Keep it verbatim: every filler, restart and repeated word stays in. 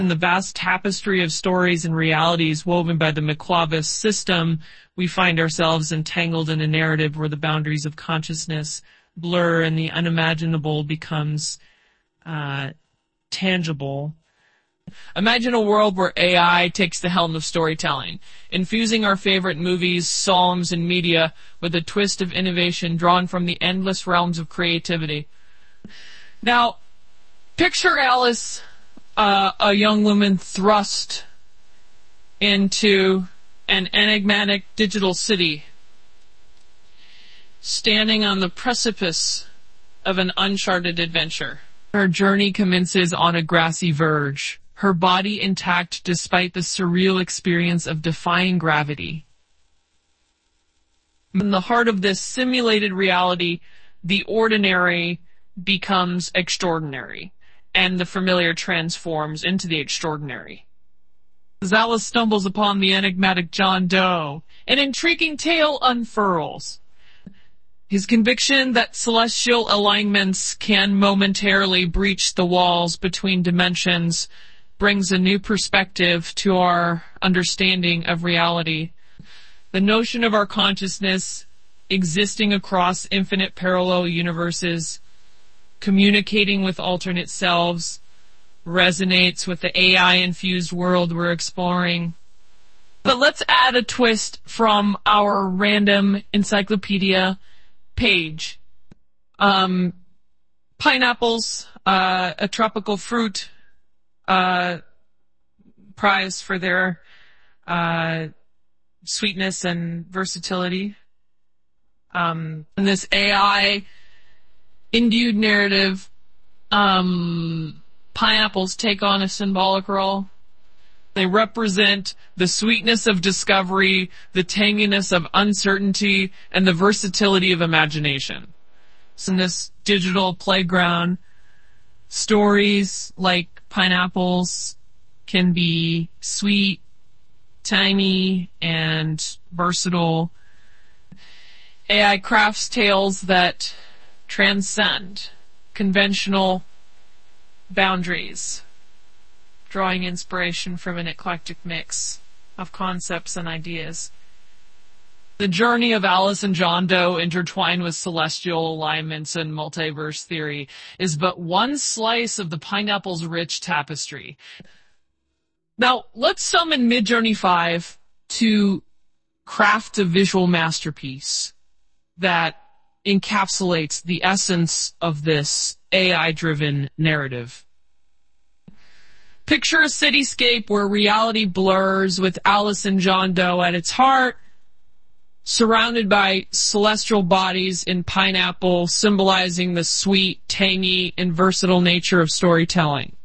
In the vast tapestry of stories and realities woven by the McQuavis system, we find ourselves entangled in a narrative where the boundaries of consciousness blur and the unimaginable becomes uh, tangible. Imagine a world where A I takes the helm of storytelling, infusing our favorite movies, songs, and media with a twist of innovation drawn from the endless realms of creativity. Now, picture Alice, uh, a young woman thrust into an enigmatic digital city, standing on the precipice of an uncharted adventure. Her journey commences on a grassy verge, her body intact despite the surreal experience of defying gravity. In the heart of this simulated reality, the ordinary becomes extraordinary, and the familiar transforms into the extraordinary. As Alice stumbles upon the enigmatic John Doe, an intriguing tale unfurls. His conviction that celestial alignments can momentarily breach the walls between dimensions brings a new perspective to our understanding of reality. The notion of our consciousness existing across infinite parallel universes, communicating with alternate selves, resonates with the A I-infused world we're exploring. But let's add a twist from our random encyclopedia page. Um, pineapples, uh, a tropical fruit, uh, prized for their uh, sweetness and versatility. Um, in this A I-induced narrative, um, pineapples take on a symbolic role. They represent the sweetness of discovery, the tanginess of uncertainty, and the versatility of imagination. So in this digital playground, stories like pineapples can be sweet, tiny, and versatile. A I crafts tales that transcend conventional boundaries, drawing inspiration from an eclectic mix of concepts and ideas. The journey of Alice and John Doe, intertwined with celestial alignments and multiverse theory, is but one slice of the pineapple's rich tapestry. Now, let's summon Midjourney five to craft a visual masterpiece that encapsulates the essence of this A I-driven narrative. Picture a cityscape where reality blurs with Alice and John Doe at its heart, surrounded by celestial bodies in pineapple, symbolizing the sweet, tangy, and versatile nature of storytelling.